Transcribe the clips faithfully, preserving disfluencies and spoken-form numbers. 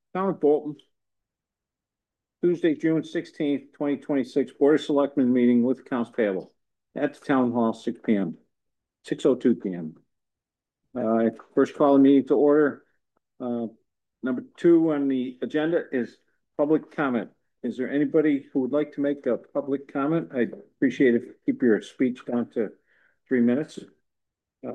Town of Bolton, Tuesday, June sixteenth, twenty twenty-six, Board of Selectmen meeting with accounts payable at the Town Hall, six P M, six oh two P M. Uh, first call the meeting to order. Uh, number two on the agenda is public comment. Is there anybody who would like to make a public comment? I'd appreciate if you keep your speech down to three minutes. Uh,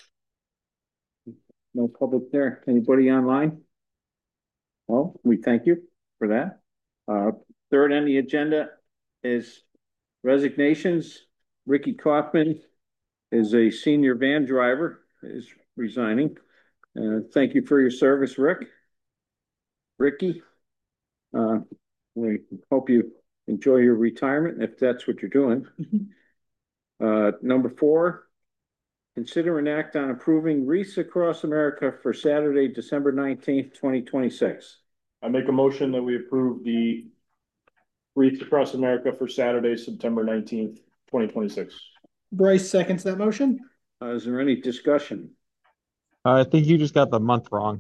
no public there. Anybody online? Well, we thank you for that. Uh, third on the agenda is resignations. Ricky Kaufman is a senior van driver, is resigning. Uh, thank you for your service, Rick. Ricky, uh, we hope you enjoy your retirement if that's what you're doing. Uh, number four, consider an act on approving Wreaths Across America for Saturday, December nineteenth, twenty twenty-six. I make a motion that we approve the Wreaths Across America for Saturday, September nineteenth, twenty twenty-six. Bryce seconds that motion. Uh, is there any discussion? Uh, I think you just got the month wrong.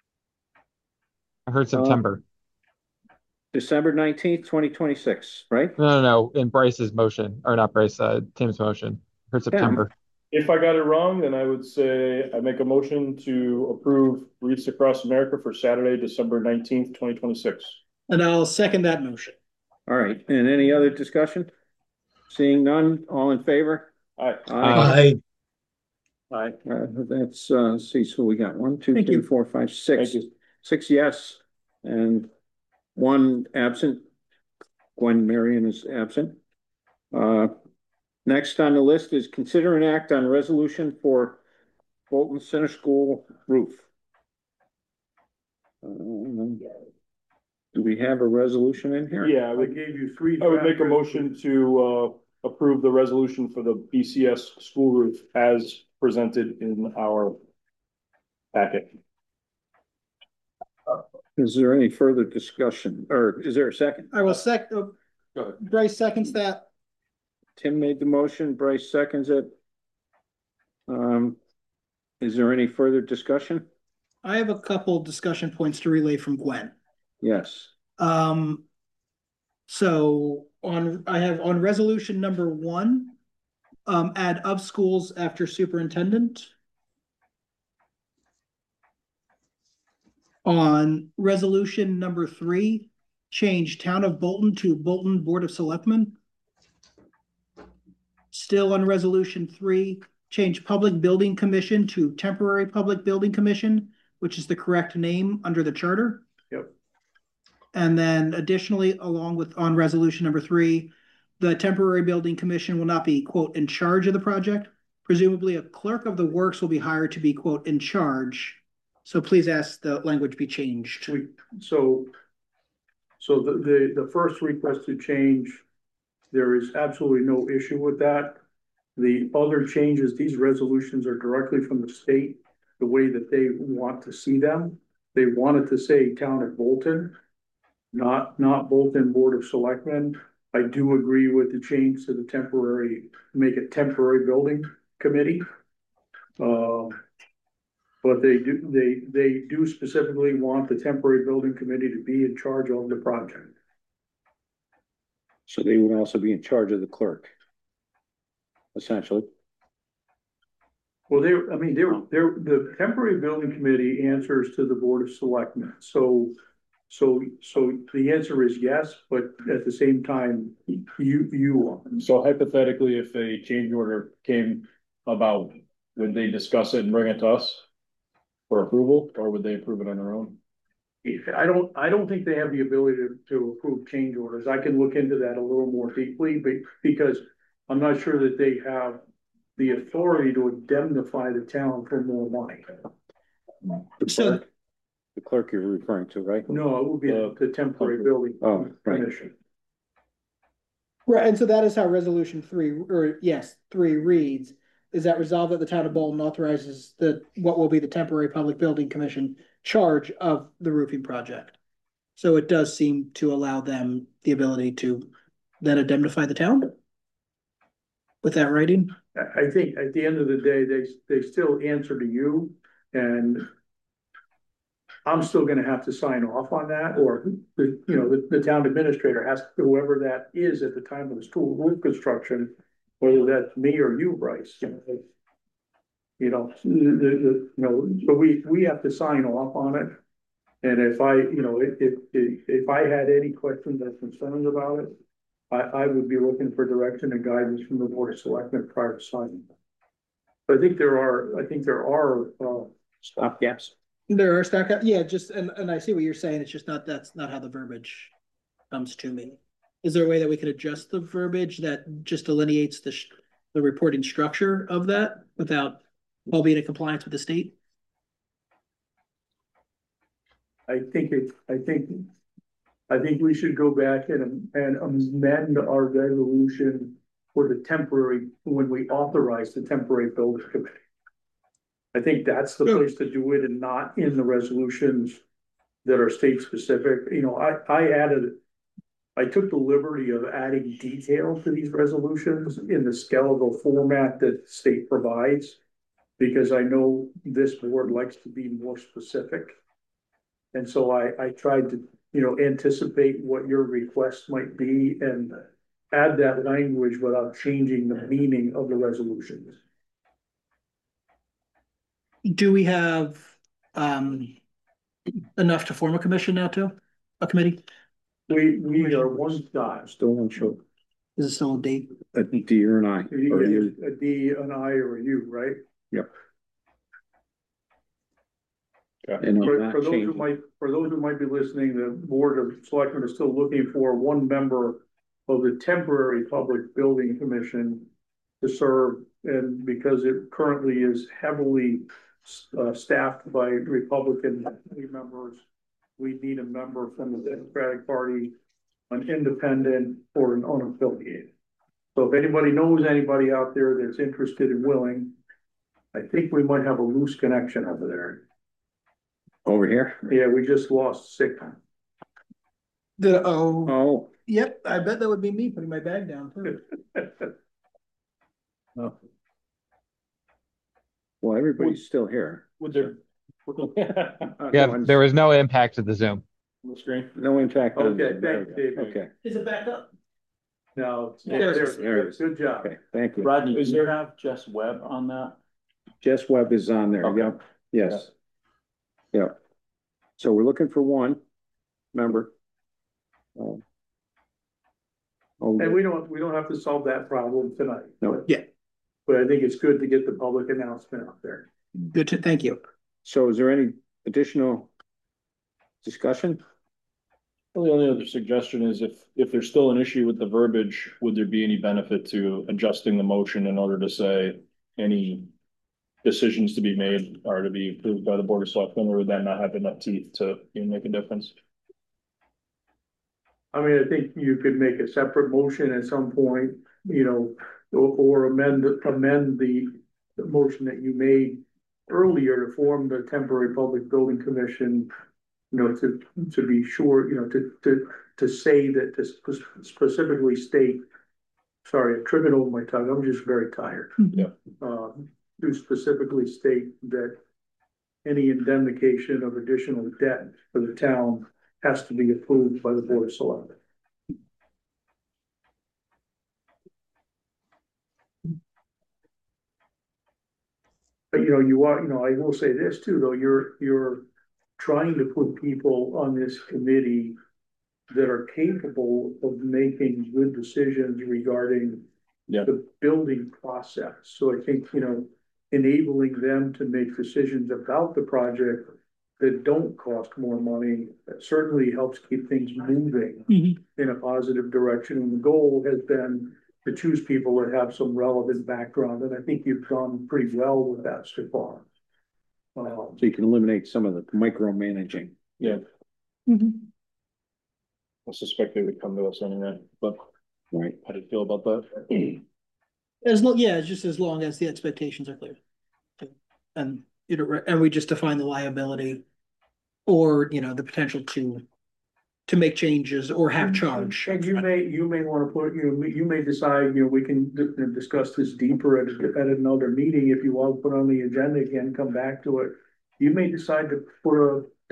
I heard September. Uh, December nineteenth, twenty twenty-six, right? No, no, no. In Bryce's motion, or not Bryce, uh, Tim's motion. I heard September. If I got it wrong, then I would say I make a motion to approve Wreaths Across America for Saturday, December nineteenth, twenty twenty-six. And I'll second that motion. All right. And any other discussion? Seeing none, all in favor? Aye. Aye. Aye. Uh, that's, uh, let's see, so we got one, two, Thank three, you. four, five, six. Thank you. Six yes, and one absent. Gwen Marion is absent. Uh, next on the list is consider an act on resolution for Bolton Center School roof. Uh, do we have a resolution in here? Yeah, I I would, gave you three. I would make a draft motion to uh, approve the resolution for the B C S school roof as presented in our packet. Is there any further discussion, or is there a second? I will sec, uh, Go ahead. Bryce seconds that. Tim made the motion, Bryce seconds it. Um, is there any further discussion? I have a couple discussion points to relay from Gwen. Yes. Um, so on, I have on resolution number one, um, add of schools after superintendent. On resolution number three, change Town of Bolton to Bolton Board of Selectmen. Still on resolution three, change Public Building Commission to Temporary Public Building Commission, which is the correct name under the charter. Yep. And then additionally, along with on resolution number three, the Temporary Building Commission will not be, quote, in charge of the project. Presumably a clerk of the works will be hired to be, quote, in charge. So please ask the language be changed. We, so, so the, the, the first request to change, there is absolutely no issue with that. The other changes, these resolutions are directly from the state, the way that they want to see them. They wanted to say Town of Bolton, not, not Bolton Board of Selectmen. I do agree with the change to the temporary, make it temporary building committee. Um, But they do, they, they do specifically want the temporary building committee to be in charge of the project. So they would also be in charge of the clerk, essentially. Well, they're, I mean, they're, they're, the temporary building committee answers to the Board of Selectmen. So, so, so the answer is yes, but at the same time, you, you are. So hypothetically, if a change order came about, would they discuss it and bring it to us for approval, or would they approve it on their own? I don't, I don't think they have the ability to, to approve change orders. I can look into that a little more deeply, but because I'm not sure that they have the authority to indemnify the town for more money. The So- clerk, the clerk you're referring to, right? No, it would be the the temporary building Oh, right. commission. Right, and so that is how resolution three, or yes, three reads, is that resolved that the Town of Bolton authorizes the, what will be the Temporary Public Building Commission charge of the roofing project. So it does seem to allow them the ability to then indemnify the town with that writing. I, I think at the end of the day, they, they still answer to you, and I'm still gonna have to sign off on that, or the, you know, the, the town administrator has, whoever that is at the time of the school roof construction, whether that's me or you, Bryce. You know, the, the, the, you know, so we, we have to sign off on it. And if I, you know, if, if, if I had any questions or concerns about it, I, I would be looking for direction and guidance from the board of selectmen prior to signing. But I think there are, I think there are, uh, Stop gaps. There are stack, yeah, just, and, and I see what you're saying, it's just not, that's not how the verbiage comes to me. Is there a way that we could adjust the verbiage that just delineates the, sh- the reporting structure of that without all being in compliance with the state? I think it, I think, I think we should go back and, and amend our resolution for the temporary, when we authorize the temporary building committee. I think that's the place to do it and not in the resolutions that are state specific. You know, I, I added, I took the liberty of adding detail to these resolutions in the skeletal format that the state provides, because I know this board likes to be more specific. And so I, I tried to, you know, anticipate what your request might be and add that language without changing the meaning of the resolutions. Do we have, um, enough to form a commission now too? A committee? We, we are one shot. Still one short. Is it still a date? A deer and I. Or you. A D, an I, or a U, right? Yep. Yeah. And I'm For, not for those who changing. might, for those who might be listening, the board of selectmen is still looking for one member of the temporary public building commission to serve, and because it currently is heavily uh, staffed by Republican members, we need a member from the Democratic Party, an independent or an unaffiliated. So if anybody knows anybody out there that's interested and willing, I think we might have a loose connection over there. Over here? Yeah, we just lost sick. The, oh, Oh. yep, I bet that would be me putting my bag down too. Oh. Well, everybody's still here. Would there? Uh, Yeah, no, there was no impact to the Zoom. On the screen? No impact. on- Okay, there we thanks, go. David. Okay, Is it back up? No, There there, it is. There it is. good job. okay, thank you. Rodney, Is do you there- have Jess Webb on that? Jess Webb is on there, Okay. yep, yes. Yep. So we're looking for one member. Um, Oh, And we don't, we don't have to solve that problem tonight. No. but- Yeah. But I think it's good to get the public announcement out there. Good to, thank you. so is there any additional discussion? Well, the only other suggestion is if, if there's still an issue with the verbiage, would there be any benefit to adjusting the motion in order to say any decisions to be made are to be approved by the board of selectmen, or would that not have enough teeth to even make a difference? I mean, I think you could make a separate motion at some point, you know, or, or amend, amend the, the motion that you made earlier to form the temporary public building commission, you know, to, to be sure, you know, to, to, to say that, to spe- specifically state, sorry, I'm tripping over my tongue, I'm just very tired. Yeah. Um, to specifically state that any indemnification of additional debt for the town has to be approved by the board of selectmen. But you know, you are, you know, I will say this too, though, you're, you're trying to put people on this committee that are capable of making good decisions regarding Yeah. the building process. So I think, you know, enabling them to make decisions about the project that don't cost more money, that certainly helps keep things moving Mhm. in a positive direction. And the goal has been to choose people that have some relevant background, and I think you've done pretty well with that so far. Um, So you can eliminate some of the micromanaging. Yeah, Mhm. I suspect they would come to us anyway, but Right. how do you feel about that? As long, yeah, it's just as long as the expectations are clear. And, you know, and we just define the liability or, you know, the potential to, to make changes or have charge. And you may, you may wanna put, you know, you may decide, you know, we can d- discuss this deeper at, at another meeting, if you want, put on the agenda again, come back to it. You may decide to put a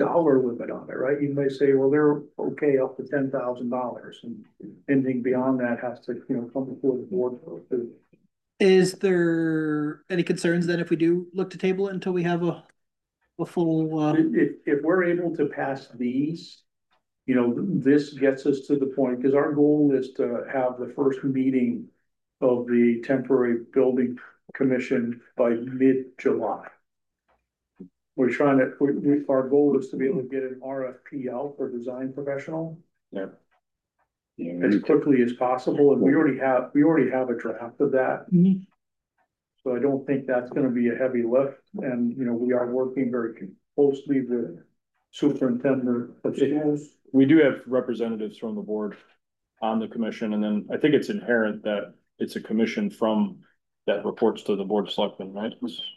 dollar limit on it, right? You may say, well, they're okay up to ten thousand dollars, and anything beyond that has to, you know, come before the board for approval. Is there any concerns then if we do look to table it until we have a, a full, uh, If, if we're able to pass these, you know, this gets us to the point, because our goal is to have the first meeting of the temporary building commission by mid-July. We're trying to, we, we, our goal is to be able to get an R F P out for design professional. Yeah. As quickly as possible, and we already have, we already have a draft of that. Mhm. So I don't think that's gonna be a heavy lift, and, you know, we are working very closely with superintendent of schools. We do have representatives from the board on the commission, and then I think it's inherent that it's a commission from that reports to the board of selectmen, right?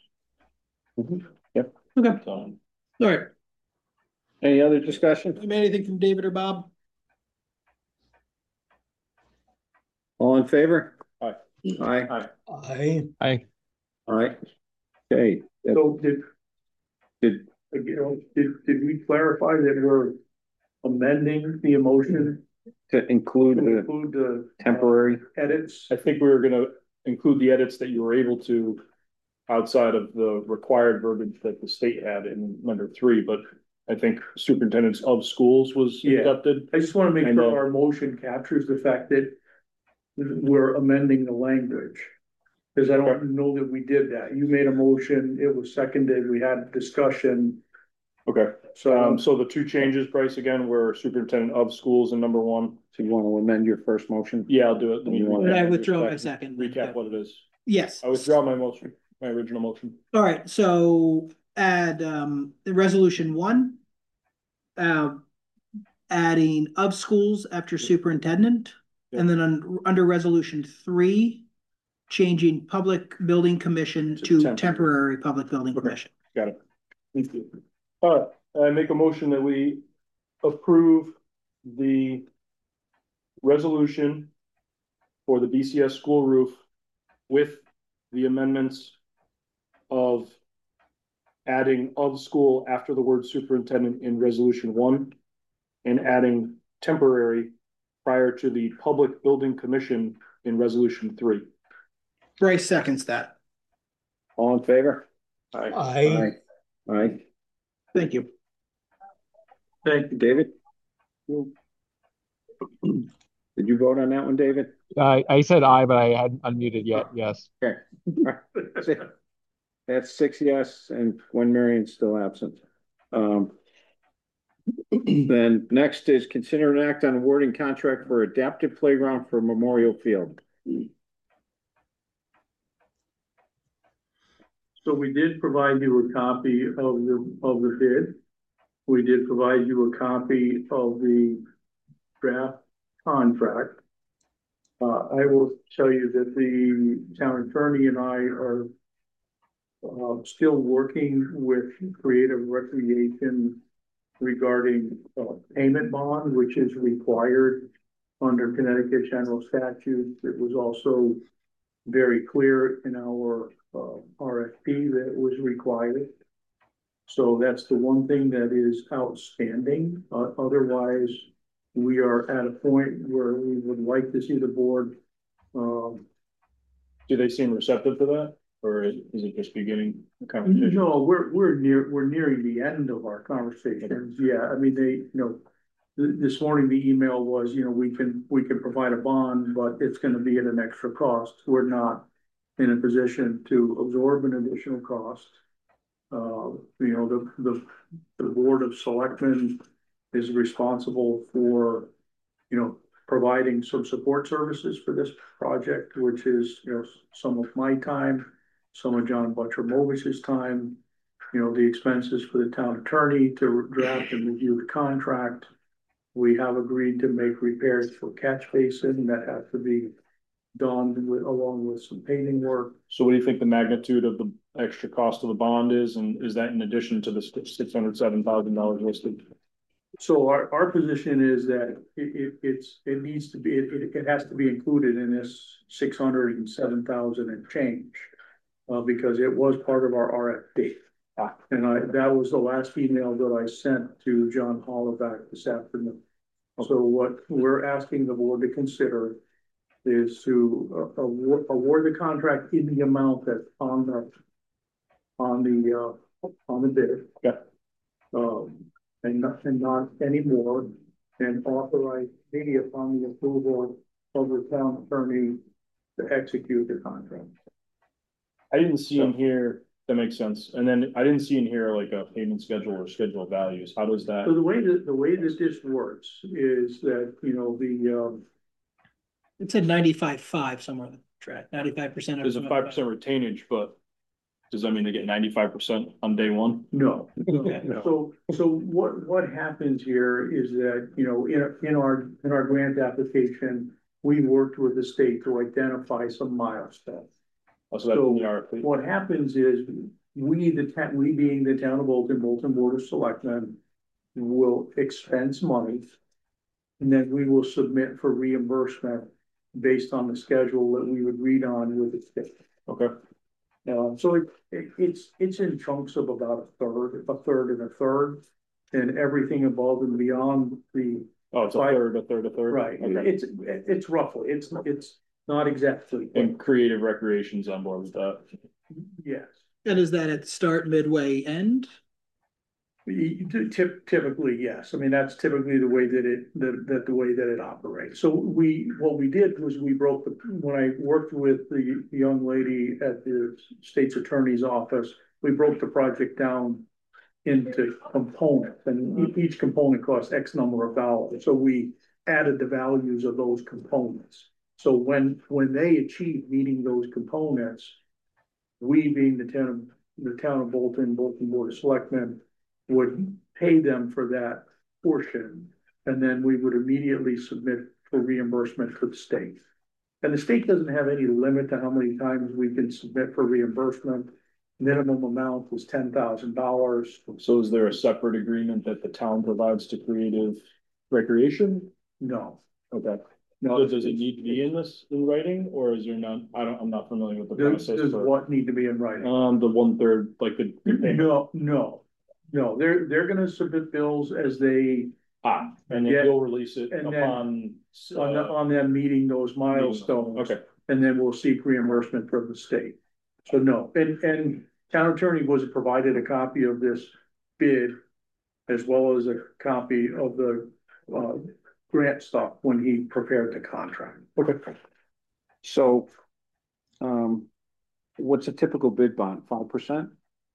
Yep. okay, So, all right. Any other discussion? You made anything from David or Bob? All in favor? Aye. Aye, Aye. I. I, all right. Okay, that- So did, did, you know, did, did we clarify that we're amending the emotion to include to the include the temporary, edits? I think we were gonna include the edits that you were able to outside of the required verbiage that the state had in number three, but I think superintendents of schools was Yeah. adopted. I just wanna make I know. sure our motion captures the fact that we're amending the language. Cause I don't know that we did that. You made a motion, it was seconded, we had discussion, Okay, so. um, so the two changes, Bryce, again, were superintendent of schools in number one. so you want to amend your first motion? Yeah, I'll do it. Let me- You want- I withdraw my second. Recap what it is. Yes. I withdraw my motion, my original motion. All right, so add, um, the resolution one. Uh, adding of schools after superintendent, and then un- under resolution three, changing public building commission to Temporary. temporary public building Okay. commission. Got it. Thank you. All right, I make a motion that we approve the resolution for the B C S school roof with the amendments of adding of school after the word superintendent in resolution one and adding temporary prior to the public building commission in resolution three. Bryce seconds that. All in favor? Aye. Aye. Aye. Thank you. Thank you, David. Did you vote on that one, David? I, I said I, but I hadn't unmuted yet, yes. Okay. That's six yes, and one Marion's still absent. Um. Then next is consider an act on awarding contract for adaptive playground for Memorial Field. So we did provide you a copy of the, of the bid. We did provide you a copy of the draft contract. Uh, I will tell you that the town attorney and I are uh, still working with Creative Recreation regarding uh, payment bond, which is required under Connecticut general statutes. It was also very clear in our uh, R F P that it was required. So that's the one thing that is outstanding. Uh, otherwise, we are at a point where we would like to see the board. Um, Do they seem receptive to that, or is is it just beginning the conversation? no, we're, we're near, we're nearing the end of our conversations. Yeah, I mean, they, you know, th- this morning, the email was, you know, we can, we can provide a bond, but it's gonna be at an extra cost. We're not in a position to absorb an additional cost. Uh, you know, the, the, the Board of Selectmen is responsible for, you know, providing some support services for this project, which is, you know, some of my time, some of John Butcher-Movis's time, you know, the expenses for the town attorney to draft and review the contract. We have agreed to make repairs for catch basin that have to be done with, along with some painting work. So what do you think the magnitude of the extra cost of the bond is, and is that in addition to the six hundred seven thousand dollars listed? So our, our position is that it, it, it's, it needs to be, it, it, it has to be included in this six hundred and seven thousand and change. Uh, because it was part of our R F P. Ah. And I, that was the last email that I sent to John Hollaback this afternoon. So what we're asking the board to consider is to uh, award, award the contract in the amount that's on the, on the, uh, on the bid. Yeah. Um, and not, and not any more, and authorize me upon the approval of the town attorney to execute the contract. I didn't see in here, that makes sense. And then I didn't see in here like a payment schedule or schedule of values. How does that? So the way that, the way that this works is that, you know, the, um, It said ninety-five five somewhere on the track, ninety-five percent of. There's a five percent retainage, but does that mean they get ninety-five percent on day one? no. Okay. So, so what, what happens here is that, you know, in, in our, in our grant application, we worked with the state to identify some milestones. Oh, so that's in the R F P. What happens is, we, the town, we being the town of Bolton, Bolton Board of Selectmen, will expense money. And then we will submit for reimbursement based on the schedule that we would read on with the state. Okay, Uh, so it, it, it's, it's in chunks of about a third, a third and a third. And everything above and beyond the, oh, it's a Right. third, a third, a third. right, Okay. it's, it's roughly, it's, it's not exactly, but And creative recreation's on board with that. yes. And is that at start, midway, end? You do Typ- typically, yes. I mean, that's typically the way that it, that, that the way that it operates. So we, what we did was we broke the, when I worked with the young lady at the state's attorney's office, we broke the project down into components, and e- each component costs X number of dollars. So we added the values of those components. So when, when they achieve meeting those components, we being the town, of the town of Bolton, Bolton Board of Selectmen, would pay them for that portion, and then we would immediately submit for reimbursement to the state. And the state doesn't have any limit to how many times we can submit for reimbursement. Minimum amount was ten thousand dollars. So is there a separate agreement that the town provides to creative recreation? No, Okay. no. So does it need to be in this in writing, or is there not? I don't, I'm not familiar with the Does, process. does for- what need to be in writing? Um, the one third, like the. No, no, no, they're, they're gonna submit bills as they, Ah, and then Yeah. you'll release it And then- upon. on, the- uh, on them meeting those milestones. Okay, And then we'll seek reimbursement from the state. So no, and, and town attorney was provided a copy of this bid as well as a copy of the, uh, grant stuff when he prepared the contract. okay. So, um, what's a typical bid bond, five percent?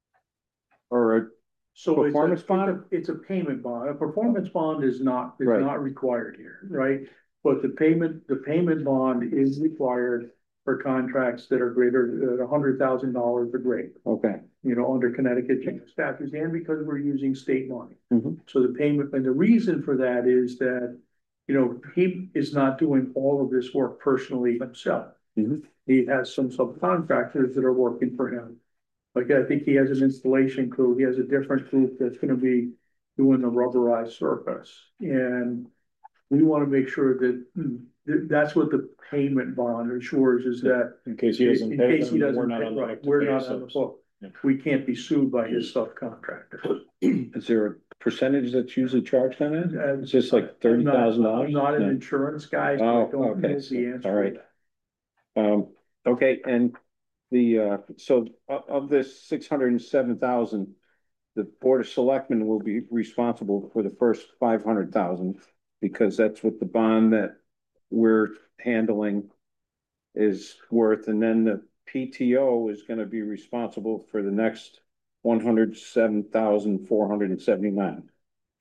Or a, So it's a- Performance it's a- bond? It's a payment bond. A performance bond is not, is Right. not required here, right? But the payment, the payment bond is required for contracts that are greater than a hundred thousand dollars or greater. okay, You know, under Connecticut statutes, and because we're using state money. Mhm. So the payment, and the reason for that is that, you know, he is not doing all of this work personally himself. Mhm. He has some subcontractors that are working for him. Like, I think he has an installation crew, he has a different group that's gonna be doing the rubberized surface. And we wanna make sure that, that, that's what the payment bond ensures, is that In case he doesn't in pay case he them, doesn't we're not pay, on the right, hook to we're pay not on the ourselves. hook. Yeah. We can't be sued by his subcontractor. is there a percentage that's usually charged on it? And It's just like thirty thousand dollars? I'm not an insurance guy, so I Oh, don't know okay, the so- answer. all right. Um, okay, and the, uh, so of, of this six hundred and seven thousand, the Board of Selectmen will be responsible for the first five hundred thousand, because that's what the bond that we're handling is worth, and then the P T O is gonna be responsible for the next one hundred seven thousand four hundred and seventy-nine. Is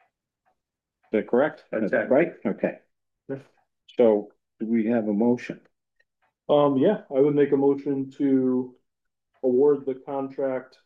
that correct? That's accurate. Right, okay. So, do we have a motion? Um, yeah, I would make a motion to award the contract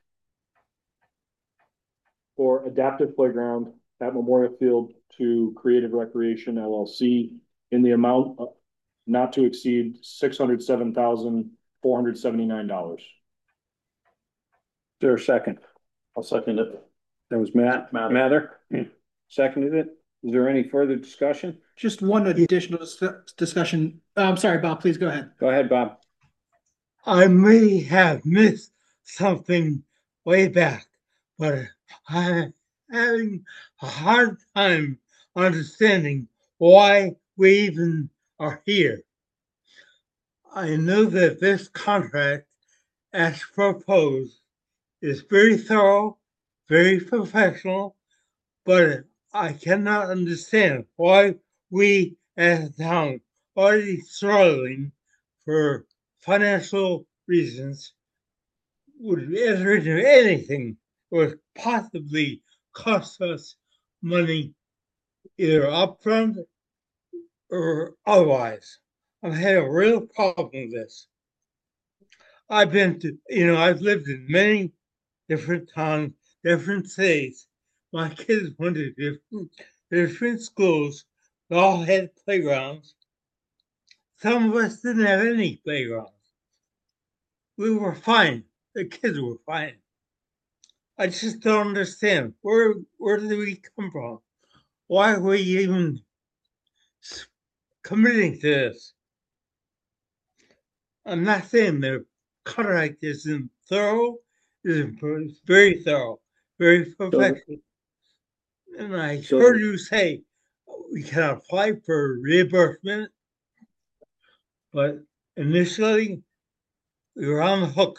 for adaptive playground at Memorial Field to Creative Recreation L L C in the amount of not to exceed six hundred seven thousand four hundred seventy-nine dollars. Is there a second? I'll second it. That was Matt, Mather. Mather, seconded it. Is there any further discussion? Just one additional dis- discussion. Uh, I'm sorry, Bob, please go ahead. Go ahead, Bob. I may have missed something way back, but I'm having a hard time understanding why we even are here. I know that this contract, as proposed, is very thorough, very professional, but I cannot understand why we as a town already struggling for financial reasons would enter into anything that would possibly cost us money either upfront or otherwise. I've had a real problem with this. I've been to, you know, I've lived in many different towns, different states. My kids went to different, different schools. They all had playgrounds. Some of us didn't have any playgrounds. We were fine. The kids were fine. I just don't understand. Where where did we come from? Why are we even committing to this? I'm not saying the contract isn't thorough. It's very thorough, very professional. And I So- heard you say we can apply for reimbursement, but initially we were on the hook.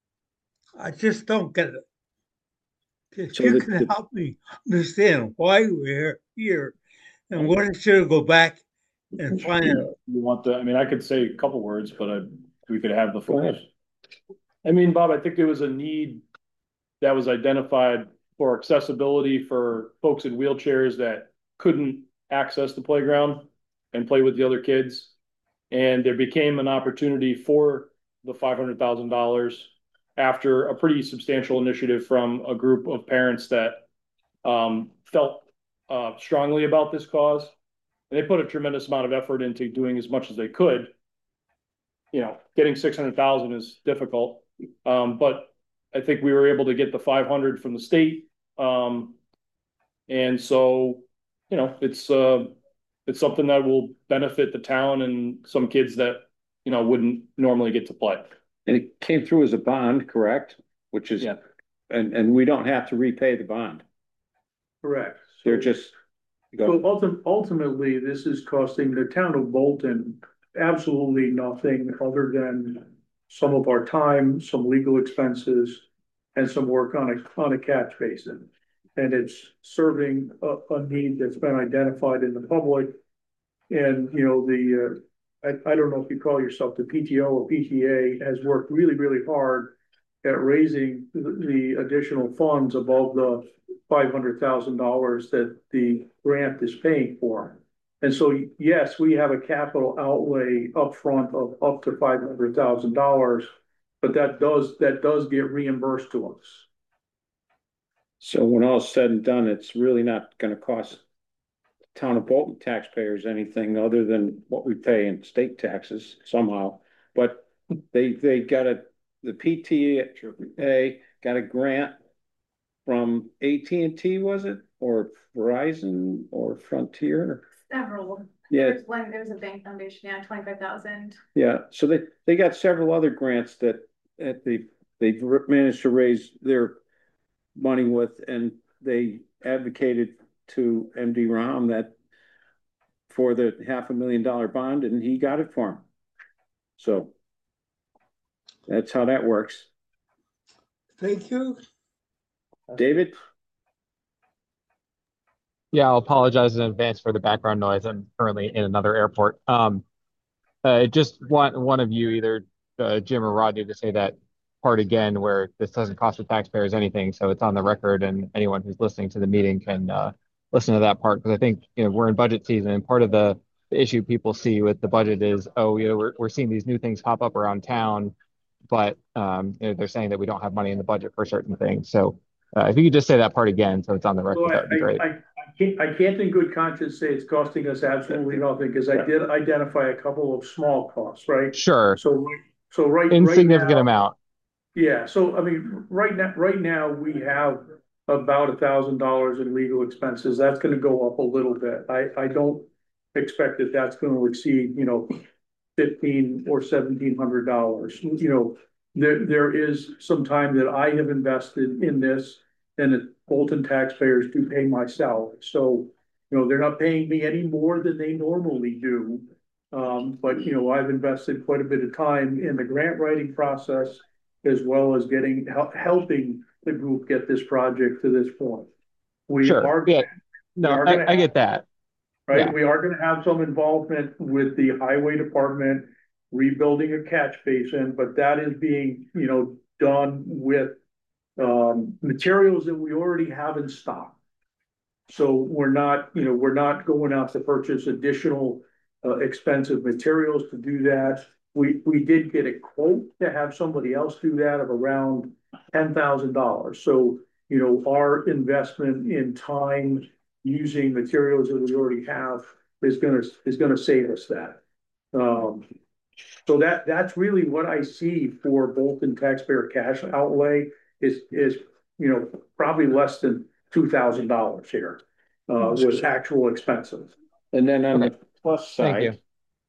I just don't get it. If So you the- can the- help me understand why we're here and what it should go back and find out. You want the, I mean, I could say a couple words, but I, we could have the Go ahead. focus. I mean, Bob, I think there was a need that was identified for accessibility for folks in wheelchairs that couldn't access the playground and play with the other kids. And there became an opportunity for the five hundred thousand dollars after a pretty substantial initiative from a group of parents that um, felt uh, strongly about this cause. And they put a tremendous amount of effort into doing as much as they could. You know, getting six hundred thousand is difficult, um, but I think we were able to get the five hundred from the state, um, and so you know, it's uh, it's something that will benefit the town and some kids that you know wouldn't normally get to play. And it came through as a bond, correct? Which is, Yeah. and, and we don't have to repay the bond. Correct. They're just, So go, ulti- ultimately, this is costing the town of Bolton absolutely nothing other than some of our time, some legal expenses, and some work on a, on a catch basin. And it's serving a, a need that's been identified in the public. And, you know, the, uh, I, I don't know if you call yourself the P T O or P T A, has worked really, really hard at raising the, the additional funds above the five hundred thousand dollars that the grant is paying for. And so, yes, we have a capital outlay upfront of up to five hundred thousand dollars, but that does, that does get reimbursed to us. so when all's said and done, it's really not gonna cost the town of Bolton taxpayers anything other than what we pay in state taxes somehow. But they, they got a, the P T A got a grant from A T and T, was it? Or Verizon or Frontier? Several. Yeah. There's one, there's a bank foundation, yeah, twenty-five thousand. Yeah, so they, they got several other grants that, that they, they've managed to raise their money with, and they advocated to M D Ram that for the half a million dollar bond, and he got it for him. So that's how that works. Thank you. David? Yeah, I'll apologize in advance for the background noise. I'm currently in another airport. Um, uh, just want one of you, either uh, Jim or Rodney, to say that part again, where this doesn't cost the taxpayers anything, so it's on the record, and anyone who's listening to the meeting can uh, listen to that part. Because I think you know we're in budget season, and part of the, the issue people see with the budget is, oh, you know, we're we're seeing these new things pop up around town, but um, you know, they're saying that we don't have money in the budget for certain things. So uh, if you could just say that part again, so it's on the record, So I, that would be great. I, I, I can't, I can't in good conscience say it's costing us absolutely nothing, because I did identify a couple of small costs, right? Sure, So, so right, right insignificant now, amount. yeah, so I mean, right now, right now, we have about a thousand dollars in legal expenses. That's gonna go up a little bit. I, I don't expect that that's gonna exceed, you know, fifteen or seventeen hundred dollars. You know, there, there is some time that I have invested in this, and the Bolton taxpayers do pay my salary. So, you know, they're not paying me any more than they normally do. Um, but, you know, I've invested quite a bit of time in the grant writing process, as well as getting, hel- helping the group get this project to this point. We Sure. are, Yeah. we No, are I, gonna I have, get that. right, Yeah. we are gonna have some involvement with the highway department rebuilding a catch basin, but that is being, you know, done with um, materials that we already have in stock. So we're not, you know, we're not going out to purchase additional uh, expensive materials to do that. We, we did get a quote to have somebody else do that of around ten thousand dollars. So, you know, our investment in time using materials that we already have is gonna, is gonna save us that. Um, so that, that's really what I see for Bolton taxpayer cash outlay is, is, you know, probably less than two thousand dollars here. Uh, was actual expenses. And then on the Okay. plus Thank you. side,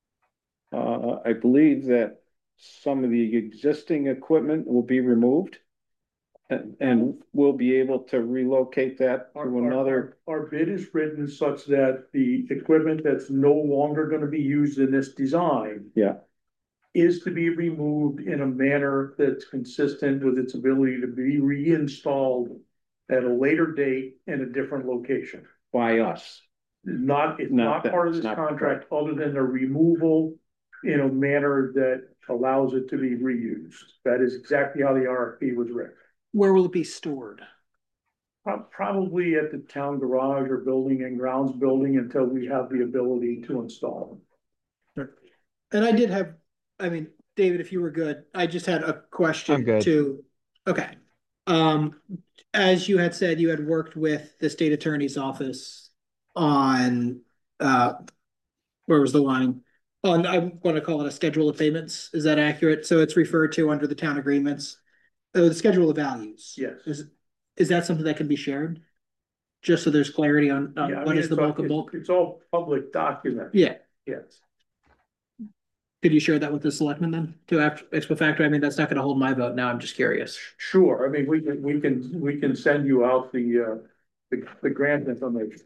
uh, I believe that some of the existing equipment will be removed. And, and we'll be able to relocate that Our, to our- another, our bid is written such that the equipment that's no longer gonna be used in this design yeah, is to be removed in a manner that's consistent with its ability to be reinstalled at a later date in a different location. by us. Not, it's Not not that- part of it's this not contract, other than the removal in a manner that allows it to be reused. That is exactly how the R F P was written. Where will it be stored? Pro- Probably at the town garage or building and grounds building until we have the ability to install them. And I did have, I mean, David, if you were good, I just had a question I'm good. too. Okay. Um, as you had said, you had worked with the state attorney's office on, uh, where was the line? On, I'm going to call it a schedule of payments. Is that accurate? So it's referred to under the town agreements. Oh, the schedule of values. Yes. Is, is that something that can be shared? Just so there's clarity on, on Yeah, I what mean, is the it's all- bulk of bulk? It's all public document. Yeah. Yes. Could you share that with the selectmen then to act ex facto? I mean, that's not going to hold my vote now. I'm just curious. Sure, I mean, we can, we can, we can send you out the, uh, the, the grant information.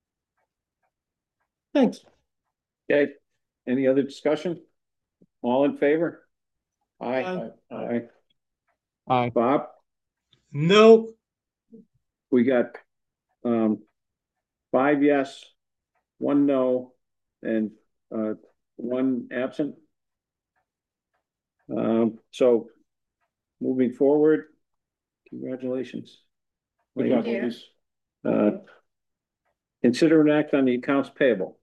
Thanks. Okay, any other discussion? All in favor? Aye. Aye. Aye. Aye. Bob, No, we got, um, five yes, one no, and, uh, one absent. Um, so moving forward, congratulations. Good job, Thank you. ladies. Uh, consider an act on the accounts payable.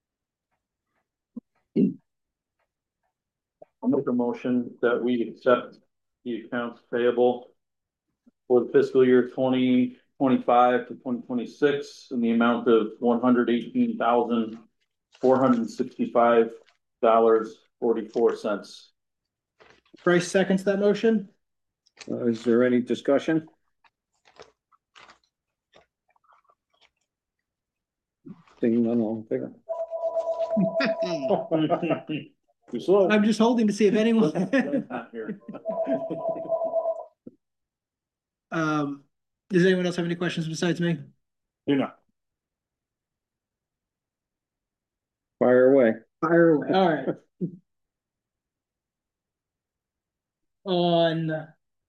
I'll make a motion that we accept the accounts payable for the fiscal year twenty twenty-five to twenty twenty-six in the amount of one hundred eighteen thousand, four hundred sixty-five dollars, forty-four cents. Bryce seconds that motion. Uh, is there any discussion? Seeing none, all in favor? Too slow. I'm just holding to see if anyone. Not here. Um, does anyone else have any questions besides me? You're not. Fire away. Fire away. All right. On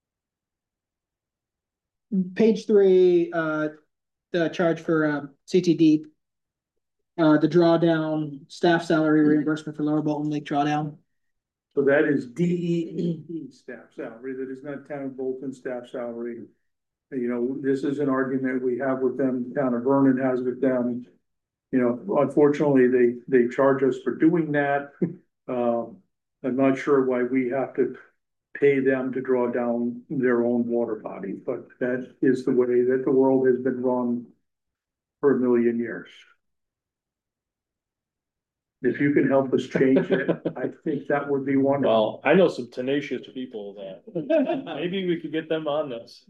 page three, uh, the charge for, uh, C T D. Uh, the drawdown, staff salary reimbursement for Lower Bolton Lake drawdown. So that is D E E staff salary, that is not town of Bolton staff salary. You know, this is an argument we have with them, town of Vernon has with them. You know, unfortunately, they, they charge us for doing that. Um, I'm not sure why we have to pay them to draw down their own water body, but that is the way that the world has been run for a million years. If you can help us change it, I think that would be wonderful. Well, I know some tenacious people that maybe we could get them on this.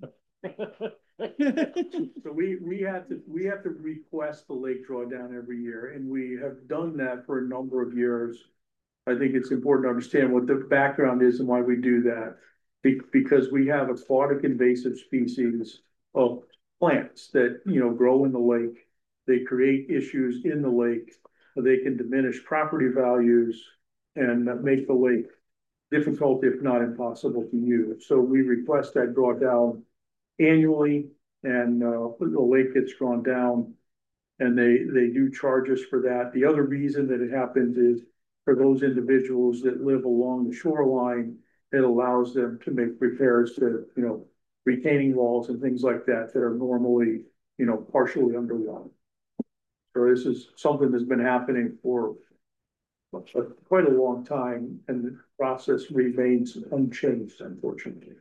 So we, we have to, we have to request the lake drawdown every year, and we have done that for a number of years. I think it's important to understand what the background is and why we do that. Be- because we have aquatic invasive species of plants that, you know, grow in the lake. They create issues in the lake. They can diminish property values and make the lake difficult, if not impossible to use. So we request that drawdown annually, and uh, the lake gets drawn down, and they, they do charge us for that. The other reason that it happens is for those individuals that live along the shoreline, it allows them to make repairs to, you know, retaining walls and things like that that are normally, you know, partially underwater. So this is something that's been happening for quite a long time, and the process remains unchanged, unfortunately.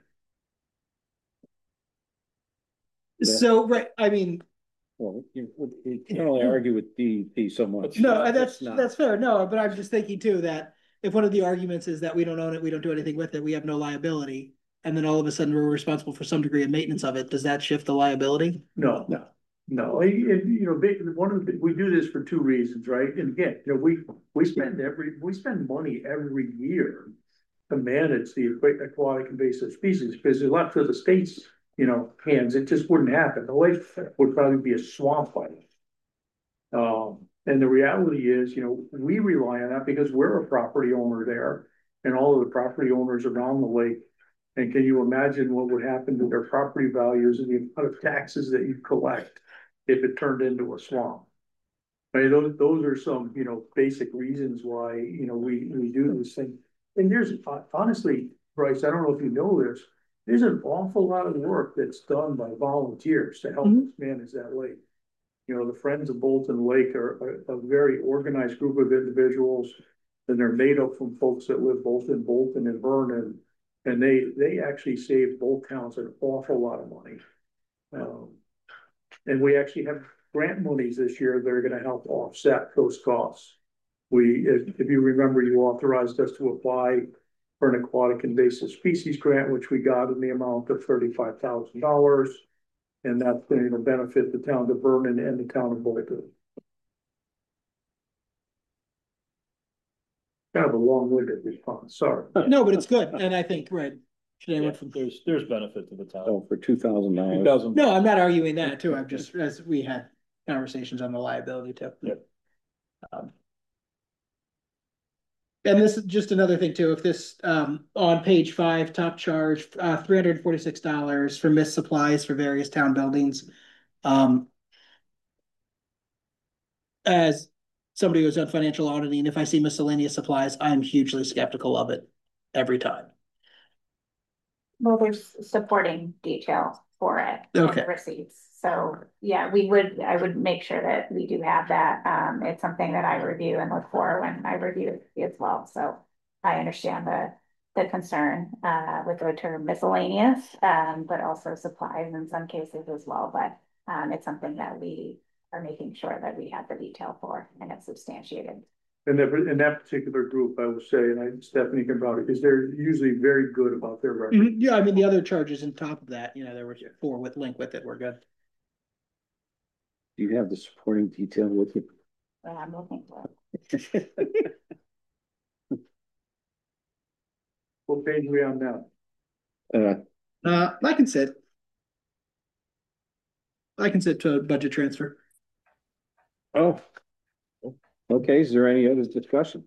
So, right, I mean, Well, you, you can't only argue with D E P so much. no, that's, not- that's fair, no, but I'm just thinking too that if one of the arguments is that we don't own it, we don't do anything with it, we have no liability, and then all of a sudden we're responsible for some degree of maintenance of it, does that shift the liability? No, no, no, and, and, you know, ba- one of the, we do this for two reasons, right? And again, you know, we, we spend every, we spend money every year to manage the aqua- aquatic invasive species, because if left to the state's, you know, hands, it just wouldn't happen. The lake would probably be a swamp by then. Um, and the reality is, you know, we rely on that because we're a property owner there, and all of the property owners around the lake. And can you imagine what would happen to their property values and the amount of taxes that you collect if it turned into a swamp? Right, those, those are some, you know, basic reasons why, you know, we, we do this thing. And there's, uh, honestly, Bryce, I don't know if you know this, there's an awful lot of work that's done by volunteers to help Mhm. us manage that lake. You know, the Friends of Bolton Lake are a, a very organized group of individuals, and they're made up from folks that live both in Bolton and Vernon. And they, they actually saved both towns an awful lot of money. Um, and we actually have grant monies this year that are gonna help offset those costs. We, if, if you remember, you authorized us to apply for an aquatic invasive species grant, which we got in the amount of thirty-five thousand dollars. And that's going to benefit the town of Vernon and the town of Bolton. Kind of a long-winded response, sorry. No, but it's good, and I think, right, should Yeah, anyone from, there's, there's benefit to the town. Oh, for two thousand Two dollars. thousand. no, I'm not arguing that too, I'm just, as we had conversations on the liability too. Yep. Um, And this is just another thing too, if this, um, on page five, top charge, uh, three hundred and forty-six dollars for missed supplies for various town buildings. Um. As somebody who's done financial auditing, if I see miscellaneous supplies, I'm hugely skeptical of it every time. Well, there's supporting detail for it. and Okay. Receipts, so, yeah, we would, I would make sure that we do have that, um, it's something that I review and look for when I review it as well, so. I understand the, the concern, uh, with the term miscellaneous, um, but also supplies in some cases as well, but, um, it's something that we are making sure that we have the detail for and it's substantiated. And that, in that particular group, I will say, and I, Stephanie can about it, is they're usually very good about their record. Mhm. Yeah, I mean, the other charges on top of that, you know, there were four with link with it, we're good. Do you have the supporting detail with you? But I'm looking for it. What page are we on now? Uh, Uh, I can sit. I can sit to a budget transfer. oh. Okay, is there any other discussion?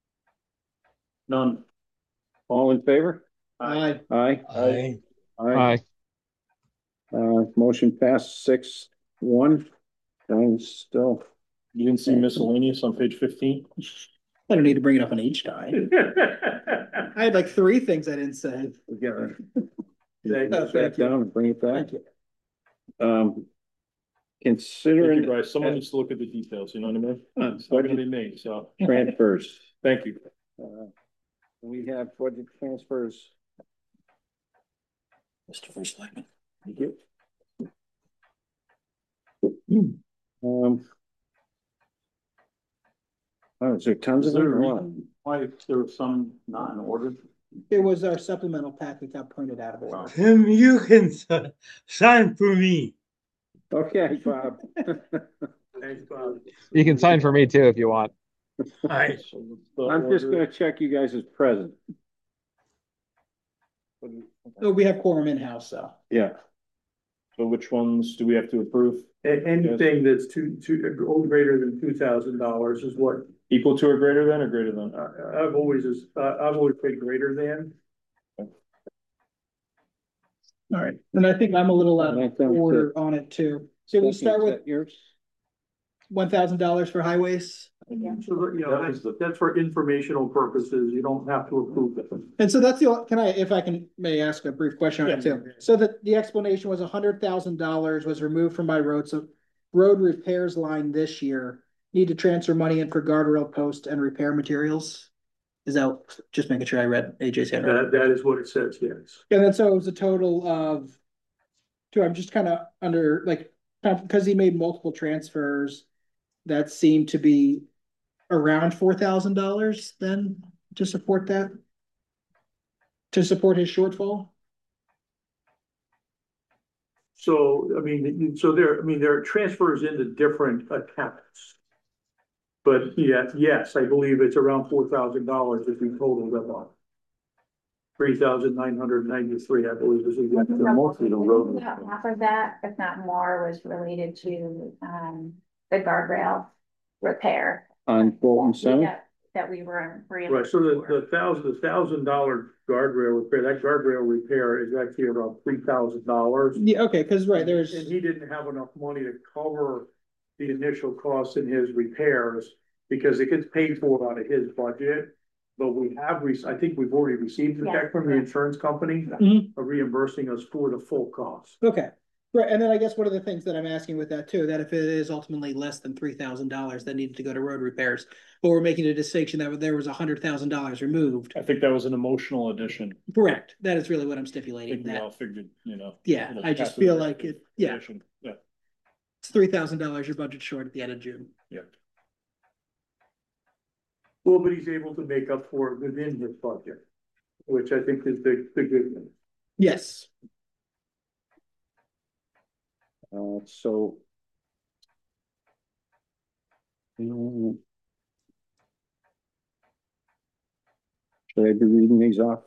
None. All in favor? Aye. Aye. I, Aye. Uh, motion passed six, one. And still, You didn't see miscellaneous on page fifteen? I don't need to bring it up on each time. I had like three things I didn't say. we gotta. Thank you. Put that down and bring it back. Thank you. Um. Thank you, Considering Bryce. Someone needs to look at the details, you know what I mean? It's not gonna be me, so, transfers, thank you. uh, we have budget transfers. Mister First Selectman. Thank you. Um. Oh, is there tons of them or what? Why there was some not in order? It was our supplemental pack that got printed out of it. Tim, you can s- sign for me. Okay, Bob. Thanks, Bob. You can sign for me too if you want. I, I'm just gonna check you guys as present. Oh, we have quorum in-house, so. Yeah. So which ones do we have to approve? A- anything that's two, two, or greater than two thousand dollars is what, Equal to or greater than or greater than? uh, I've always, is, uh, I've always paid greater than. All right, and I think I'm a little out I of think order on it too. So we start with yours? one thousand dollars for highways. So, you know, that's, that's for informational purposes, you don't have to approve it. And so that's the, can I, if I can, may ask a brief question on it too? So that the explanation was a hundred thousand dollars was removed from my road, so road repairs line this year need to transfer money in for guardrail post and repair materials. Is that, just making sure I read A J's hand right? That, that is what it says, yes. And then so it was a total of, two, I'm just kind of under, like, because he made multiple transfers, that seemed to be around four thousand dollars then to support that? To support his shortfall? So, I mean, so there, I mean, there are transfers into different accounts. But yeah, yes, I believe it's around four thousand dollars if you total them up. Three thousand nine hundred ninety-three, I believe is exactly. Mostly the road. Half of that, if not more, was related to, um, the guardrail repair. On Bolton Center? Yeah, that we were. Right, so the, the thousand, the thousand dollar guardrail repair, that guardrail repair is actually around three thousand dollars. Yeah, okay, because right, there's, And he didn't have enough money to cover the initial costs in his repairs because it gets paid for out of his budget. But we have, re- I think we've already received the check from the insurance company Mhm. of reimbursing us for the full cost. okay. Right, and then I guess one of the things that I'm asking with that too, that if it is ultimately less than three thousand dollars that needed to go to road repairs, but we're making a distinction that there was a hundred thousand dollars removed. I think that was an emotional addition. Correct, that is really what I'm I stipulating, think we that, all figured, you know. yeah, it'll I just happen. feel like it, yeah, Addition. Yeah, it's three thousand dollars your budget short at the end of June. yeah. Well, but he's able to make up for it within his budget, which I think is the, the good thing. Yes. Uh, so. Mm. Should I be reading these off?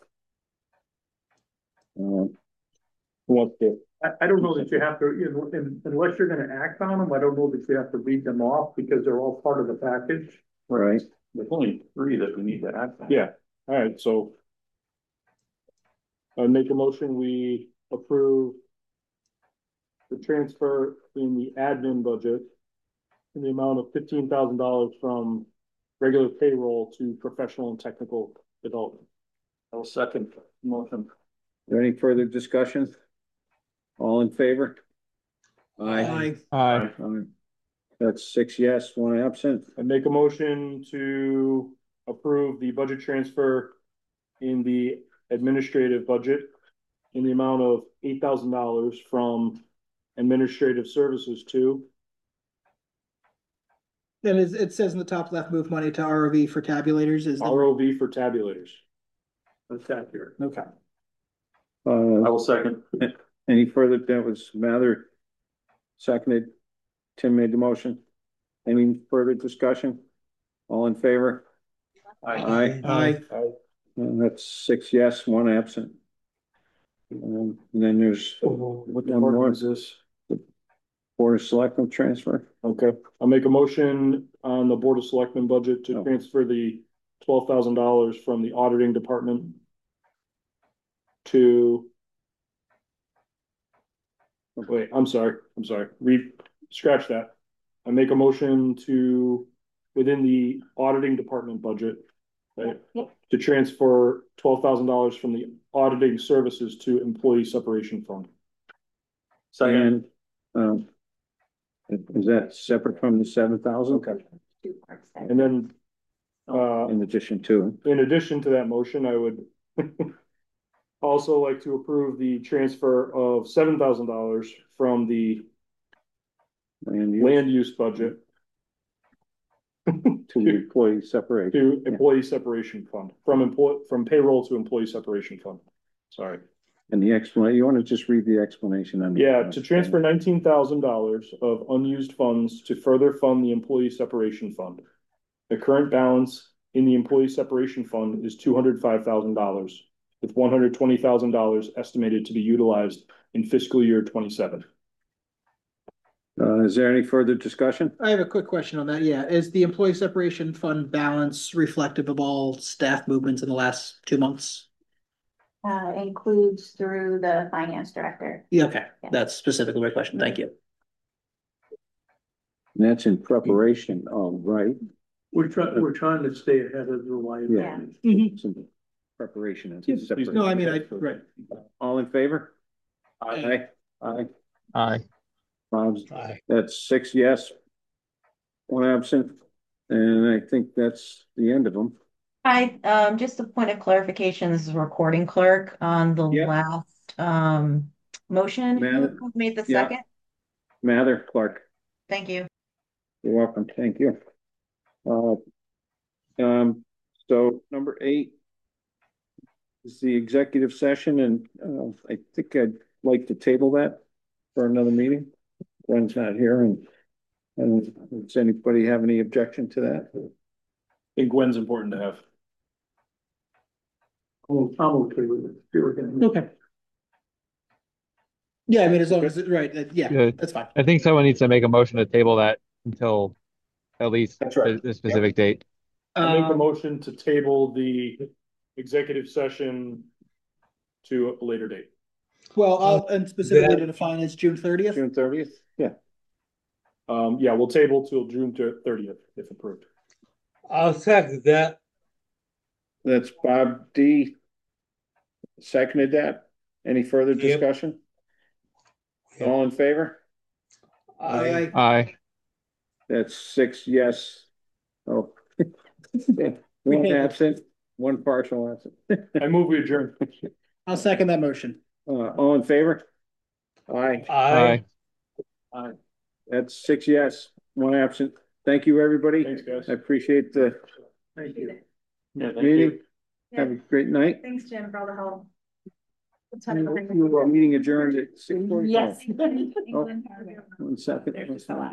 Uh, what the, I, I don't know that you have to, you know, un- unless you're gonna act on them, I don't know that you have to read them off because they're all part of the package. right, There's only three that we need to act on. Yeah, all right, so. I make a motion, we approve. The transfer in the admin budget. In the amount of fifteen thousand dollars from regular payroll to professional and technical development. I will second the motion. is there any further discussion? All in favor? Aye. Aye. Aye. Aye. That's six yes, one absent. I make a motion to approve the budget transfer in the administrative budget in the amount of eight thousand dollars from administrative services to Then it, it says in the top left, move money to R O V for tabulators is the, R O V for tabulators. That's accurate. okay. Uh, will second. any further, that was Mather seconded. Tim made the motion. Any further discussion? All in favor? Aye. Aye. And that's six yes, one absent. Um, and then there's What one more. is this? Board of Selectmen transfer. Okay, I'll make a motion on the Board of Selectmen budget to Oh. transfer the twelve thousand dollars from the auditing department to. Oh, wait, I'm sorry, I'm sorry, read, scratch that. I make a motion to, within the auditing department budget, right? Yep. To transfer twelve thousand dollars from the auditing services to employee separation fund. And, um, is that separate from the seven thousand? Okay. Two parts there. And then, uh, In addition to, in addition to that motion, I would also like to approve the transfer of seven thousand dollars from the land use land use budget to employee separation. to employee separation fund, from employ, from payroll to employee separation fund. Sorry. And the explanation, you want to just read the explanation on? Yeah, to transfer nineteen thousand dollars of unused funds to further fund the employee separation fund. The current balance in the employee separation fund is two hundred five thousand dollars, with one hundred twenty thousand dollars estimated to be utilized in fiscal year twenty-seven. Uh, is there any further discussion? I have a quick question on that. Yeah, is the employee separation fund balance reflective of all staff movements in the last two months? Uh, includes through the finance director. Yeah, okay, Yeah. that's specifically my question. Thank you. And that's in preparation, oh, right, We're trying, we're trying to stay ahead of the liabilities. it's in preparation. It's a separate- No, I mean, I, right. All in favor? Aye. Aye. Aye. Bob's, Aye. that's six yes. One absent, and I think that's the end of them. Hi, um, just a point of clarification, this is a recording clerk on the Yep. last, um, motion. Mather. Who made the Yeah. second? Mather, Clark, Thank you. you're welcome, thank you. Uh, um, so number eight is the executive session, and, uh, I think I'd like to table that for another meeting. Gwen's not here, and, and does anybody have any objection to that? I think Gwen's important to have. I'm, I'm okay with it. You're gonna- Okay. Yeah, I mean, as long as, it right, uh, yeah, Good. that's fine. I think someone needs to make a motion to table that until at least That's right. the, the specific date. I make a Um, motion to table the executive session to a later date. well, I'll, and specifically to define as June thirtieth. June thirtieth, yeah, Um, yeah, we'll table till June thirtieth, if approved. I'll second that. that's Bob D. Seconded that. Any further Yep. discussion? Yep. All in favor? Aye. Aye. That's six yes. Oh. One absent, one partial absent. I move we adjourn. I'll second that motion. Uh, all in favor? Aye, Aye. Aye. that's six yes, one absent. Thank you, everybody. Thanks, guys. I appreciate the Thank you. Yeah, thank meeting. Yeah, Have a great night. thanks, Jim, for all the help. You are meeting adjourned at six forty. Yes. One second. There's just a lot.